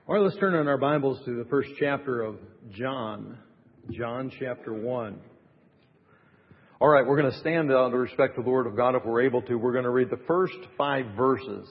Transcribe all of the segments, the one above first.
All right, let's turn in our Bibles to the first chapter of John. John chapter 1. All right, we're going to stand out of respect to the Word of God if we're able to. We're going to read the first 5 verses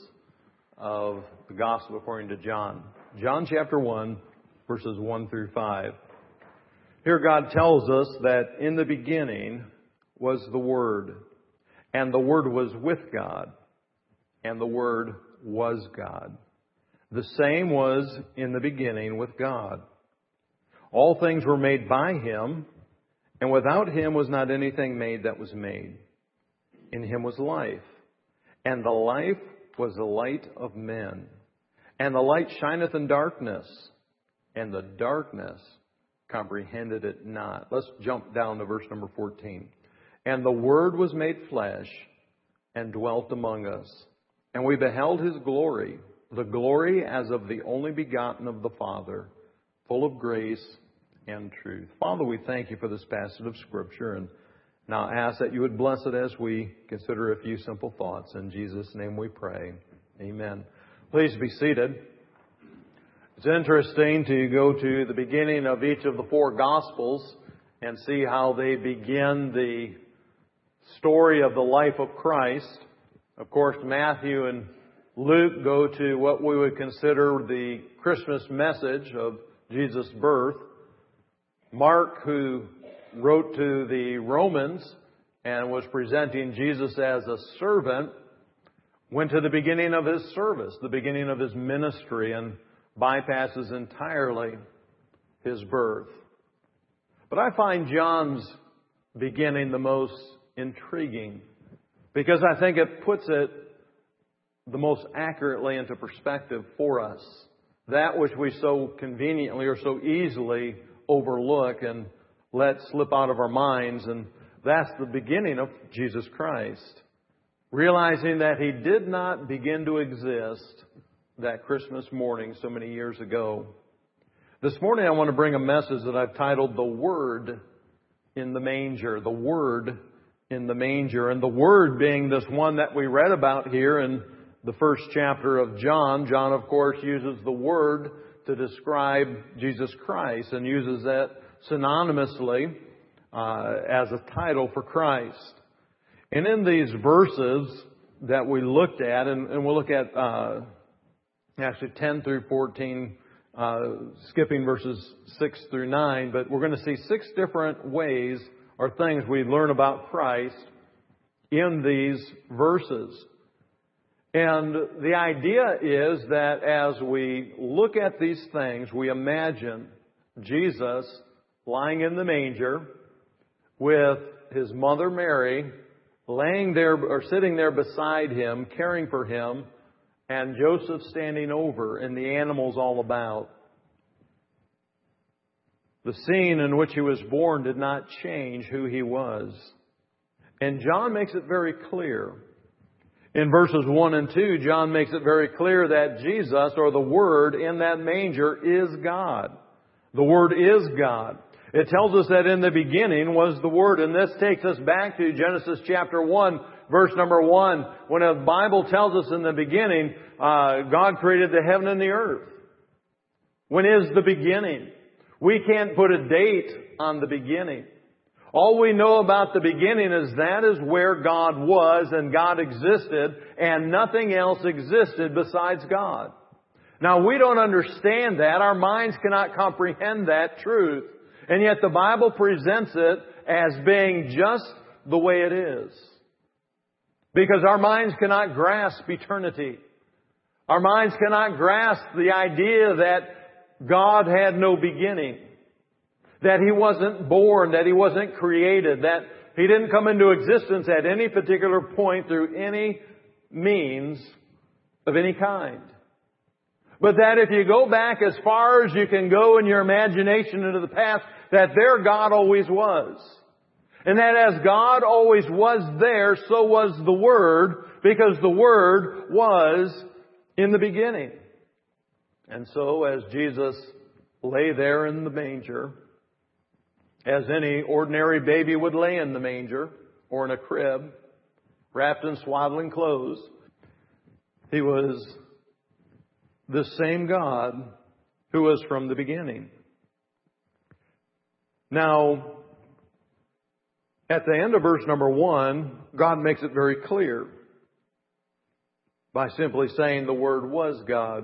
of the Gospel according to John. John chapter 1, verses 1 through 5. Here God tells us that in the beginning was the Word, and the Word was with God, and the Word was God. The same was in the beginning with God. All things were made by Him, and without Him was not anything made that was made. In Him was life, and the life was the light of men. And the light shineth in darkness, and the darkness comprehended it not. Let's jump down to verse number 14. And the Word was made flesh, and dwelt among us. And we beheld His glory, the glory as of the only begotten of the Father, full of grace and truth. Father, we thank You for this passage of Scripture, and now ask that You would bless it as we consider a few simple thoughts. In Jesus' name we pray. Amen. Please be seated. It's interesting to go to the beginning of each of the 4 Gospels and see how they begin the story of the life of Christ. Of course, Matthew and Luke go to what we would consider the Christmas message of Jesus' birth. Mark, who wrote to the Romans and was presenting Jesus as a servant, went to the beginning of His service, the beginning of His ministry, and bypasses entirely His birth. But I find John's beginning the most intriguing because I think it puts it the most accurately into perspective for us. That which we so conveniently or so easily overlook and let slip out of our minds. And that's the beginning of Jesus Christ. Realizing that He did not begin to exist that Christmas morning so many years ago. This morning I want to bring a message that I've titled The Word in the Manger. The Word in the Manger. And the Word being this one that we read about here in the first chapter of John. John, of course, uses the Word to describe Jesus Christ and uses that synonymously as a title for Christ. And in these verses that we looked at, and we'll look at actually 10 through 14, skipping verses 6 through 9, but we're going to see 6 different ways or things we learn about Christ in these verses. And the idea is that as we look at these things, we imagine Jesus lying in the manger with His mother Mary laying there or sitting there beside Him, caring for Him, and Joseph standing over and the animals all about. The scene in which He was born did not change who He was. And John makes it very clear. In verses 1 and 2, John makes it very clear that Jesus, or the Word in that manger, is God. The Word is God. It tells us that in the beginning was the Word. And this takes us back to Genesis chapter 1, verse number 1. When the Bible tells us in the beginning, God created the heaven and the earth. When is the beginning? We can't put a date on the beginning. All we know about the beginning is that is where God was and God existed and nothing else existed besides God. Now we don't understand that. Our minds cannot comprehend that truth. And yet the Bible presents it as being just the way it is. Because our minds cannot grasp eternity. Our minds cannot grasp the idea that God had no beginning. That He wasn't born, that He wasn't created, that He didn't come into existence at any particular point through any means of any kind. But that if you go back as far as you can go in your imagination into the past, that there God always was. And that as God always was there, so was the Word, because the Word was in the beginning. And so as Jesus lay there in the manger, as any ordinary baby would lay in the manger or in a crib, wrapped in swaddling clothes, He was the same God who was from the beginning. Now, at the end of verse number 1, God makes it very clear by simply saying the Word was God.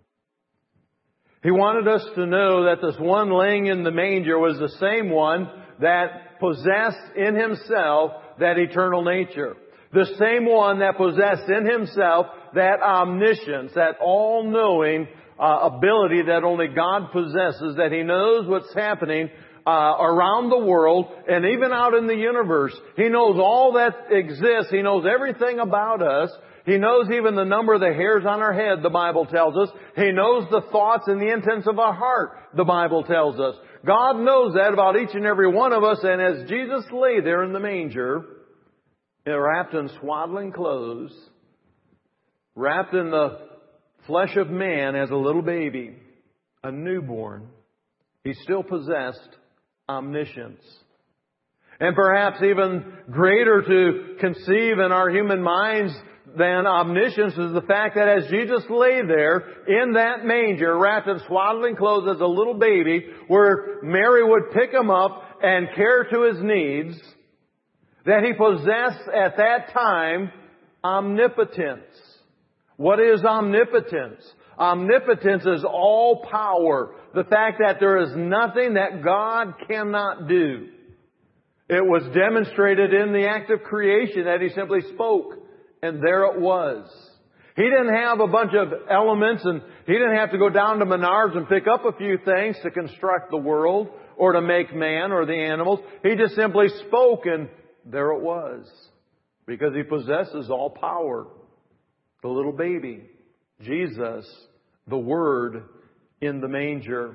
He wanted us to know that this one laying in the manger was the same one that possessed in Himself that eternal nature. The same one that possessed in Himself that omniscience, that all-knowing ability that only God possesses, that He knows what's happening around the world and even out in the universe. He knows all that exists. He knows everything about us. He knows even the number of the hairs on our head, the Bible tells us. He knows the thoughts and the intents of our heart, the Bible tells us. God knows that about each and every one of us. And as Jesus lay there in the manger, wrapped in swaddling clothes, wrapped in the flesh of man as a little baby, a newborn, He still possessed omniscience. And perhaps even greater to conceive in our human minds than omniscience is the fact that as Jesus lay there in that manger, wrapped in swaddling clothes as a little baby, where Mary would pick Him up and care to His needs, that He possessed at that time omnipotence. What is omnipotence? Omnipotence is all power. The fact that there is nothing that God cannot do. It was demonstrated in the act of creation that He simply spoke, and there it was. He didn't have a bunch of elements, and He didn't have to go down to Menards and pick up a few things to construct the world or to make man or the animals. He just simply spoke, and there it was. Because He possesses all power. The little baby, Jesus, the Word in the manger.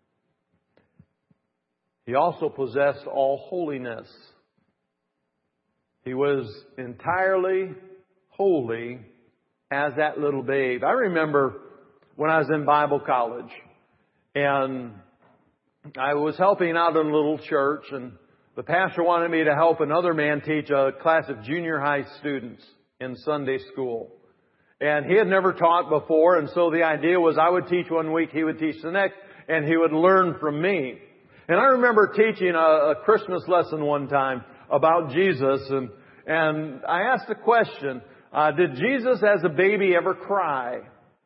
He also possessed all holiness. He was entirely holy as that little babe. I remember when I was in Bible college and I was helping out in a little church, and the pastor wanted me to help another man teach a class of junior high students in Sunday school. And he had never taught before, and so the idea was I would teach one week, he would teach the next, and he would learn from me. And I remember teaching a Christmas lesson one time about Jesus, and I asked the question, did Jesus as a baby ever cry?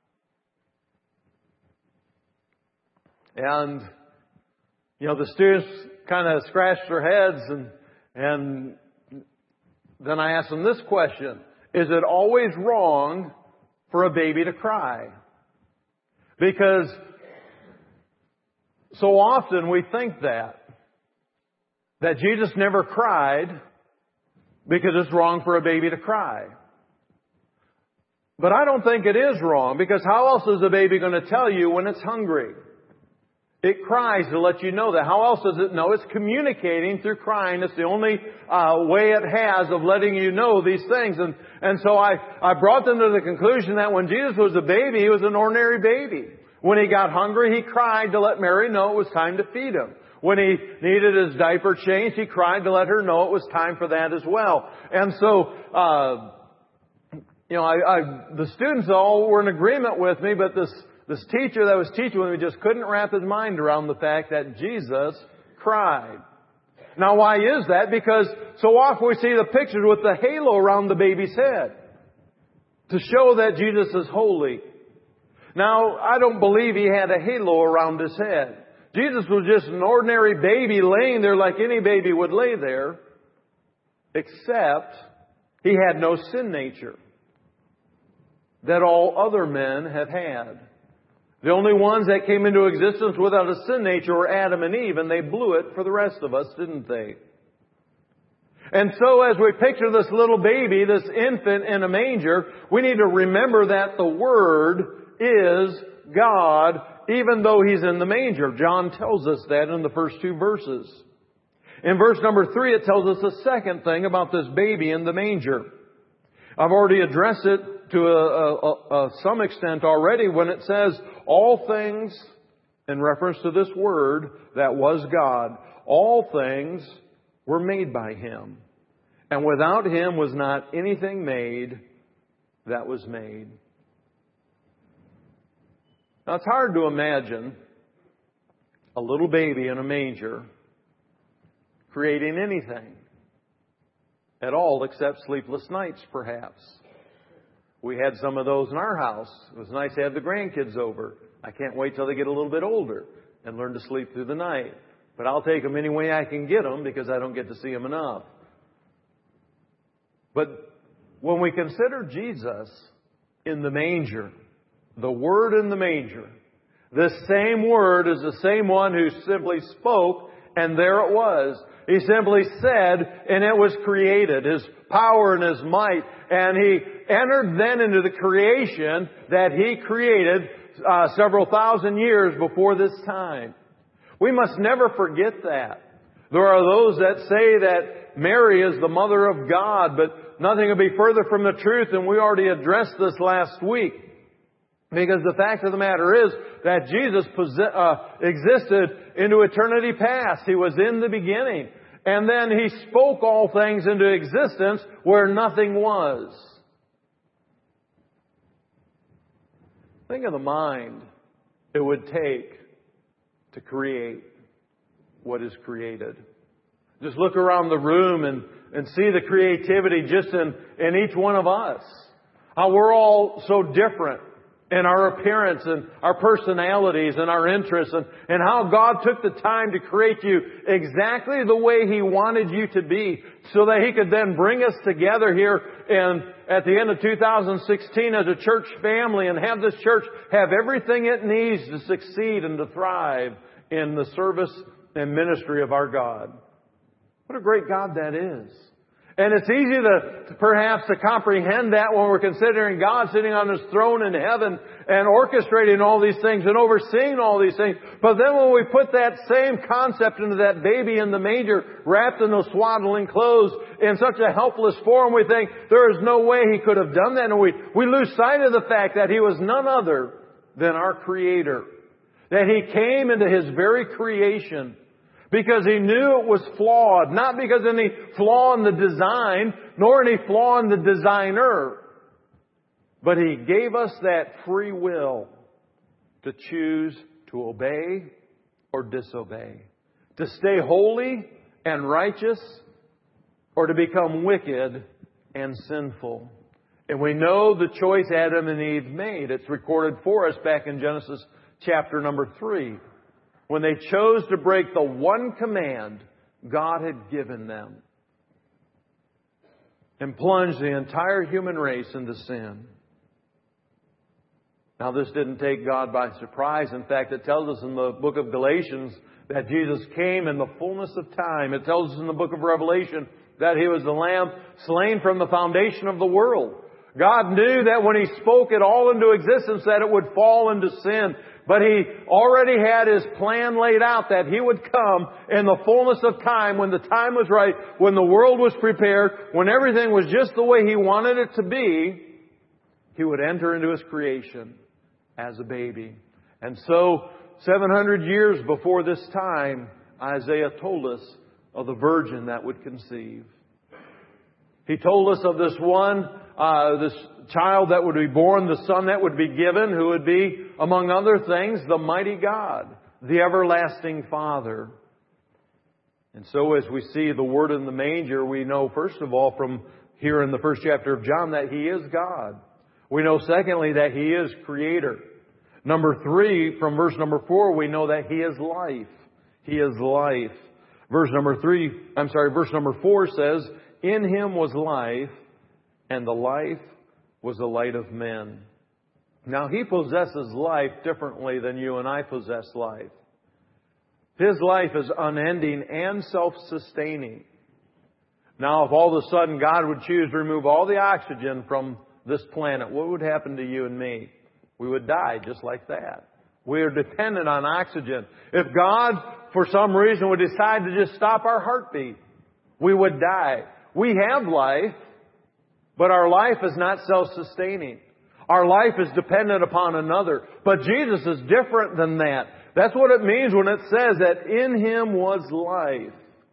And, the students kind of scratched their heads, and then I asked them this question, is it always wrong for a baby to cry? Because so often we think that Jesus never cried because it's wrong for a baby to cry. But I don't think it is wrong, because how else is a baby going to tell you when it's hungry? It cries to let you know that. How else does it know? It's communicating through crying. It's the only way it has of letting you know these things. And so I brought them to the conclusion that when Jesus was a baby, He was an ordinary baby. When He got hungry, He cried to let Mary know it was time to feed Him. When He needed His diaper changed, He cried to let her know it was time for that as well. And so, the students all were in agreement with me, but this teacher that was teaching with me just couldn't wrap his mind around the fact that Jesus cried. Now, why is that? Because so often we see the pictures with the halo around the baby's head to show that Jesus is holy. Now, I don't believe He had a halo around His head. Jesus was just an ordinary baby laying there like any baby would lay there, except He had no sin nature that all other men have had. The only ones that came into existence without a sin nature were Adam and Eve, and they blew it for the rest of us, didn't they? And so as we picture this little baby, this infant in a manger, we need to remember that the Word is God, even though He's in the manger. John tells us that in the first two verses. In verse number 3, it tells us the second thing about this baby in the manger. I've already addressed it to some extent already when it says, all things, in reference to this Word that was God, all things were made by Him. And without Him was not anything made that was made. Now, it's hard to imagine a little baby in a manger creating anything at all except sleepless nights, perhaps. We had some of those in our house. It was nice to have the grandkids over. I can't wait till they get a little bit older and learn to sleep through the night. But I'll take them any way I can get them because I don't get to see them enough. But when we consider Jesus in the manger, the Word in the manger, this same Word is the same one who simply spoke, and there it was. He simply said, and it was created. His power and His might. And He entered then into the creation that He created several thousand years before this time. We must never forget that. There are those that say that Mary is the mother of God, but nothing will be further from the truth, and we already addressed this last week. Because the fact of the matter is that Jesus existed into eternity past. He was in the beginning. And then He spoke all things into existence where nothing was. Think of the mind it would take to create what is created. Just look around the room and see the creativity just in each one of us. How we're all so different in our appearance and our personalities and our interests, and how God took the time to create you exactly the way He wanted you to be, so that He could then bring us together here at the end of 2016 as a church family, and have this church have everything it needs to succeed and to thrive in the service and ministry of our God. What a great God that is. And it's easy to perhaps to comprehend that when we're considering God sitting on His throne in heaven and orchestrating all these things and overseeing all these things. But then when we put that same concept into that baby in the manger, wrapped in those swaddling clothes in such a helpless form, we think there is no way He could have done that. And we lose sight of the fact that He was none other than our Creator. That He came into His very creation because He knew it was flawed. Not because of any flaw in the design, nor any flaw in the designer. But He gave us that free will to choose to obey or disobey. To stay holy and righteous, or to become wicked and sinful. And we know the choice Adam and Eve made. It's recorded for us back in Genesis chapter number 3. When they chose to break the one command God had given them and plunged the entire human race into sin. Now, this didn't take God by surprise. In fact, it tells us in the book of Galatians that Jesus came in the fullness of time. It tells us in the book of Revelation that He was the Lamb slain from the foundation of the world. God knew that when He spoke it all into existence that it would fall into sin. But He already had His plan laid out that He would come in the fullness of time, when the time was right, when the world was prepared, when everything was just the way He wanted it to be. He would enter into His creation as a baby. And so, 700 years before this time, Isaiah told us of the virgin that would conceive. He told us of this child that would be born, the son that would be given, who would be, among other things, the mighty God, the everlasting Father. And so as we see the Word in the manger, we know, first of all, from here in the first chapter of John, that He is God. We know, secondly, that He is Creator. Number 3, from verse number 4, we know that He is life. He is life. Verse number 4 says, "In Him was life, and the life was the light of men." Now, He possesses life differently than you and I possess life. His life is unending and self-sustaining. Now, if all of a sudden God would choose to remove all the oxygen from this planet, what would happen to you and me? We would die just like that. We are dependent on oxygen. If God, for some reason, would decide to just stop our heartbeat, we would die. We have life, but our life is not self-sustaining. Our life is dependent upon another. But Jesus is different than that. That's what it means when it says that in Him was life.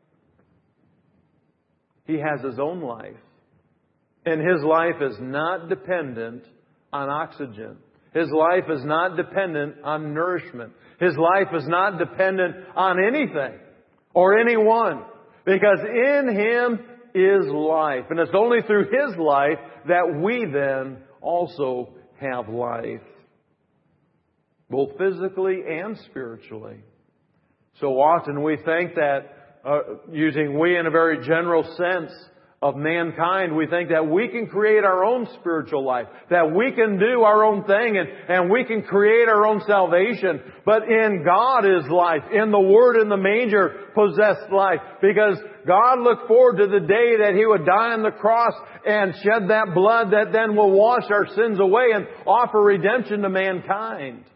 He has His own life. And His life is not dependent on oxygen. His life is not dependent on nourishment. His life is not dependent on anything or anyone. Because in Him is life. And it's only through His life that we then also have life. Both physically and spiritually. So often we think that, using we in a very general sense of mankind, we think that we can create our own spiritual life, that we can do our own thing and we can create our own salvation. But in God is life. In the Word in the manger possessed life. Because God looked forward to the day that He would die on the cross and shed that blood that then will wash our sins away and offer redemption to mankind.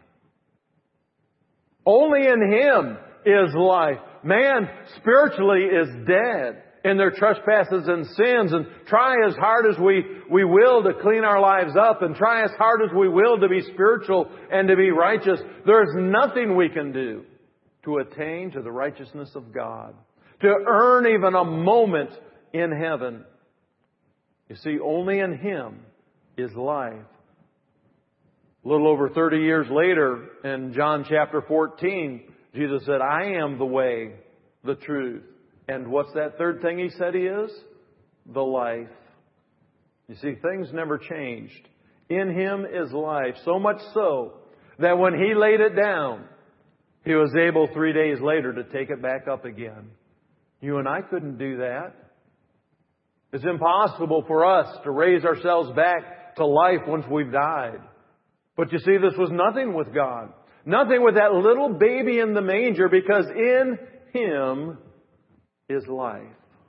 Only in Him is life. Man spiritually is dead in their trespasses and sins, and try as hard as we will to clean our lives up, and try as hard as we will to be spiritual and to be righteous, there's nothing we can do to attain to the righteousness of God, to earn even a moment in heaven. You see, only in Him is life. A little over 30 years later, in John chapter 14, Jesus said, I am the way, the truth. And what's that third thing He said He is? The life. You see, things never changed. In Him is life. So much so that when He laid it down, He was able 3 days later to take it back up again. You and I couldn't do that. It's impossible for us to raise ourselves back to life once we've died. But you see, this was nothing with God. Nothing with that little baby in the manger, because in Him is life.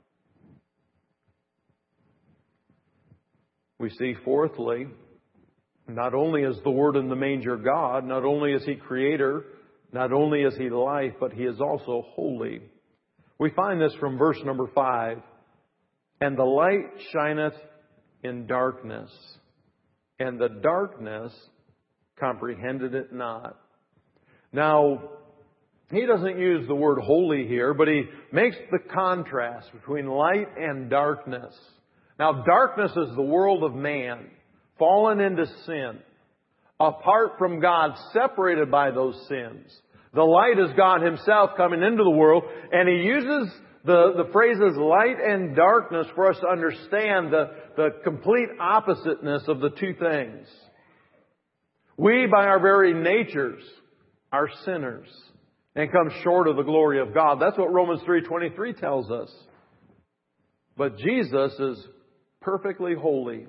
We see, fourthly, not only is the Word in the manger God, not only is He Creator, not only is He life, but He is also holy. We find this from verse number 5. And the light shineth in darkness, and the darkness comprehended it not. Now, he doesn't use the word holy here, but he makes the contrast between light and darkness. Now, darkness is the world of man, fallen into sin, apart from God, separated by those sins. The light is God Himself coming into the world, and he uses the phrases light and darkness for us to understand the complete oppositeness of the two things. We, by our very natures, are sinners and come short of the glory of God. That's what Romans 3:23 tells us. But Jesus is perfectly holy.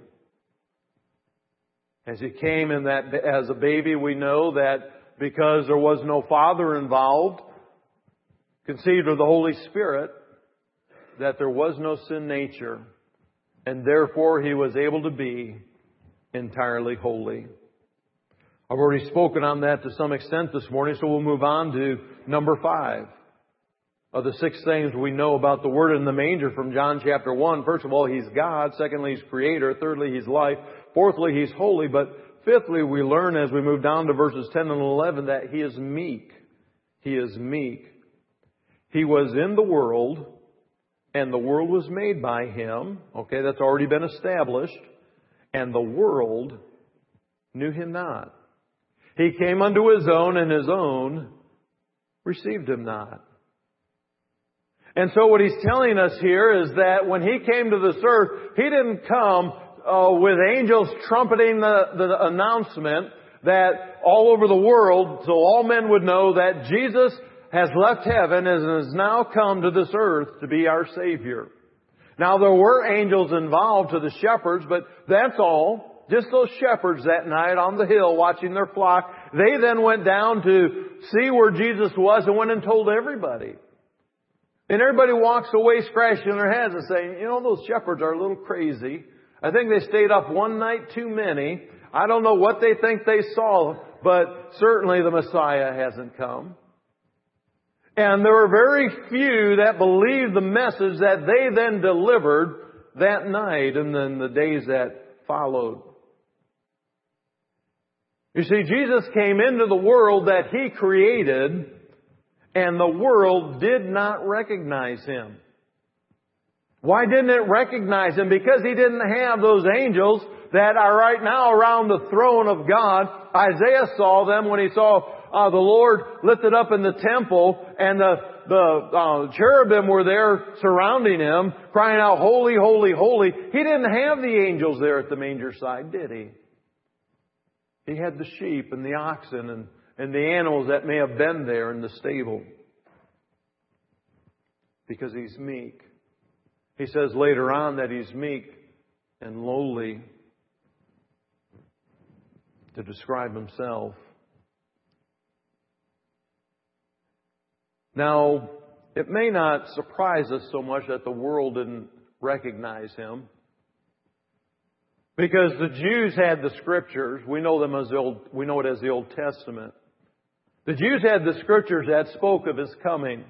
As He came in that as a baby, we know that because there was no Father involved, conceived of the Holy Spirit, that there was no sin nature, and therefore He was able to be entirely holy. I've already spoken on that to some extent this morning, so we'll move on to number 5 of the 6 things we know about the Word in the manger from John chapter 1. First of all, He's God. Secondly, He's Creator. Thirdly, He's life. Fourthly, He's holy. But fifthly, we learn as we move down to verses 10 and 11 that He is meek. He is meek. He was in the world, and the world was made by Him. Okay, that's already been established. And the world knew Him not. He came unto His own, and His own received Him not. And so what He's telling us here is that when He came to this earth, He didn't come with angels trumpeting the announcement that all over the world, so all men would know that Jesus has left heaven and has now come to this earth to be our Savior. Now, there were angels involved to the shepherds, but that's all. Just those shepherds that night on the hill watching their flock. They then went down to see where Jesus was and went and told everybody. And everybody walks away scratching their heads and saying, you know, those shepherds are a little crazy. I think they stayed up one night too many. I don't know what they think they saw, but certainly the Messiah hasn't come. And there were very few that believed the message that they then delivered that night and then the days that followed. You see, Jesus came into the world that He created, and the world did not recognize Him. Why didn't it recognize Him? Because He didn't have those angels that are right now around the throne of God. Isaiah saw them when he saw the Lord lifted up in the temple, and the cherubim were there surrounding Him, crying out, "Holy, holy, holy." He didn't have the angels there at the manger side, did He? He had the sheep and the oxen and the animals that may have been there in the stable. Because He's meek. He says later on that He's meek and lowly to describe Himself. Now, it may not surprise us so much that the world didn't recognize Him. Because the Jews had the Scriptures. We know it as the Old Testament. The Jews had the Scriptures that spoke of His coming.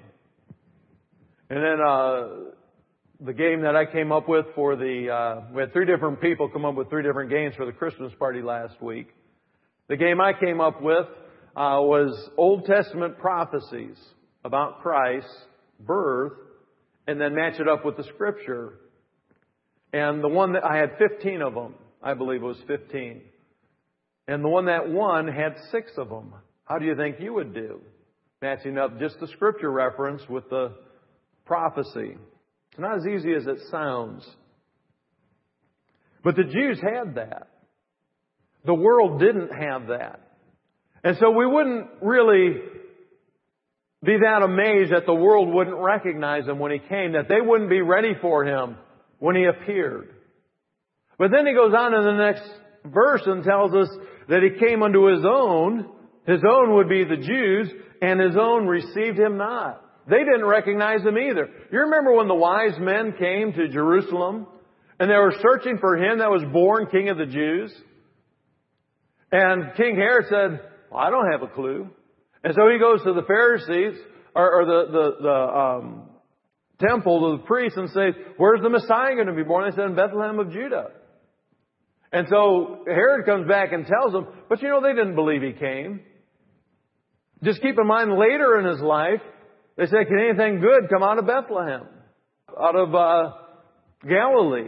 And then the game that I came up with we had 3 different people come up with 3 different games for the Christmas party last week. The game I came up with was Old Testament prophecies about Christ's birth, and then match it up with the Scripture. And the one that I had 15 of them, I believe it was 15. And the one that won had 6 of them. How do you think you would do? Matching up just the Scripture reference with the prophecy. It's not as easy as it sounds. But the Jews had that. The world didn't have that. And so we wouldn't really be that amazed that the world wouldn't recognize Him when He came, that they wouldn't be ready for Him when He appeared. But then He goes on in the next verse and tells us that He came unto His own. His own would be the Jews, and His own received Him not. They didn't recognize Him either. You remember when the wise men came to Jerusalem and they were searching for Him that was born King of the Jews? And King Herod said, "Well, I don't have a clue." And so he goes to the Pharisees, or the temple, to the priests, and says, "Where's the Messiah going to be born?" They said, "In Bethlehem of Judah." And so Herod comes back and tells them, but they didn't believe He came. Just keep in mind, later in His life, they said, "Can anything good come out of Bethlehem? Out of Galilee?"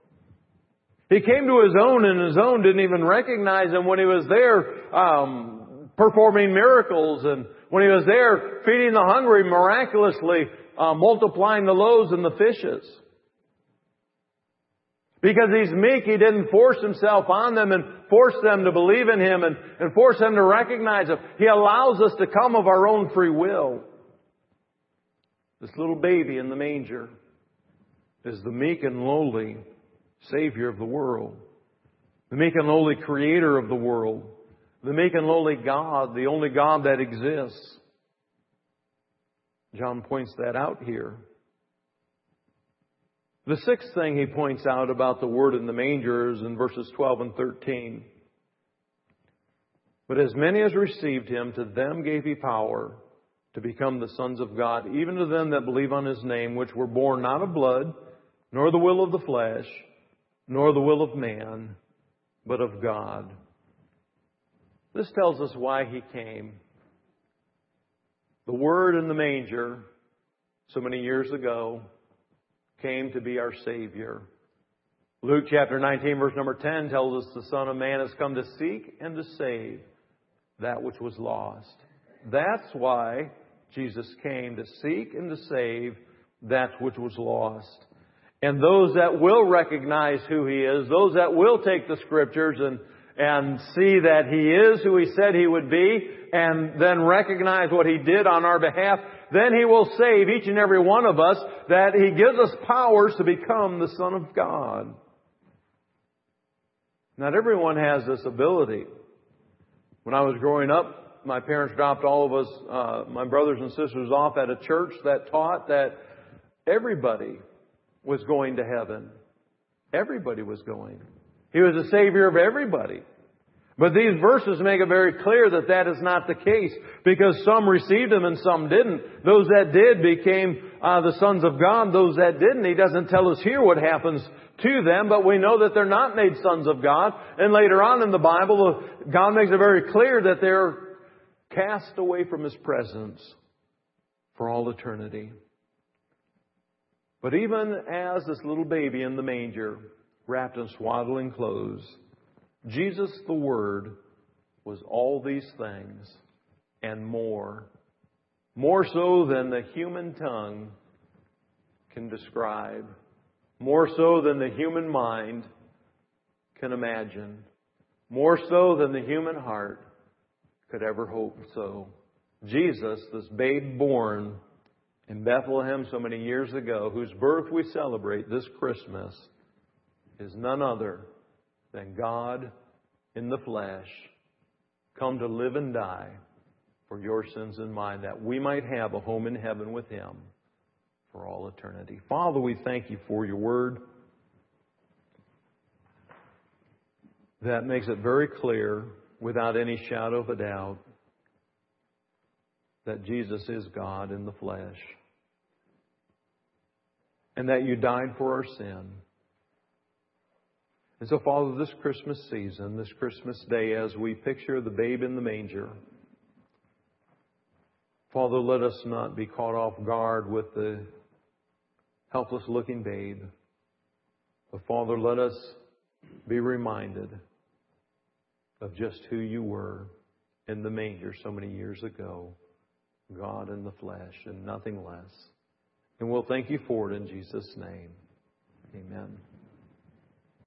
He came to His own, and His own didn't even recognize Him when He was there performing miracles, and when He was there feeding the hungry, miraculously multiplying the loaves and the fishes. Because He's meek, He didn't force Himself on them and force them to believe in Him and force them to recognize Him. He allows us to come of our own free will. This little baby in the manger is the meek and lowly Savior of the world. The meek and lowly Creator of the world. The meek and lowly God, the only God that exists. John points that out here. The 6th thing he points out about the Word in the manger is in verses 12 and 13. "But as many as received Him, to them gave He power to become the sons of God, even to them that believe on His name, which were born not of blood, nor the will of the flesh, nor the will of man, but of God." This tells us why He came. The Word in the manger, so many years ago, came to be our Savior. Luke chapter 19, verse number 10 tells us the Son of Man has come to seek and to save that which was lost. That's why Jesus came, to seek and to save that which was lost. And those that will recognize who He is, those that will take the Scriptures and see that He is who He said He would be, and then recognize what He did on our behalf, then He will save each and every one of us, that He gives us powers to become the Son of God. Not everyone has this ability. When I was growing up, my parents dropped all of us, my brothers and sisters, off at a church that taught that everybody was going to heaven. Everybody was going. He was the Savior of everybody. But these verses make it very clear that that is not the case, because some received Him and some didn't. Those that did became the sons of God. Those that didn't, He doesn't tell us here what happens to them, but we know that they're not made sons of God. And later on in the Bible, God makes it very clear that they're cast away from His presence for all eternity. But even as this little baby in the manger wrapped in swaddling clothes. Jesus, the Word, was all these things and more. More so than the human tongue can describe. More so than the human mind can imagine. More so than the human heart could ever hope so. Jesus, this babe born in Bethlehem so many years ago, whose birth we celebrate this Christmas, is none other than God in the flesh, come to live and die for your sins and mine, that we might have a home in heaven with Him for all eternity. Father, we thank You for Your Word that makes it very clear, without any shadow of a doubt, that Jesus is God in the flesh, and that You died for our sin. And so, Father, this Christmas season, this Christmas day, as we picture the babe in the manger, Father, let us not be caught off guard with the helpless-looking babe. But, Father, let us be reminded of just who You were in the manger so many years ago, God in the flesh and nothing less. And we'll thank You for it in Jesus' name. Amen.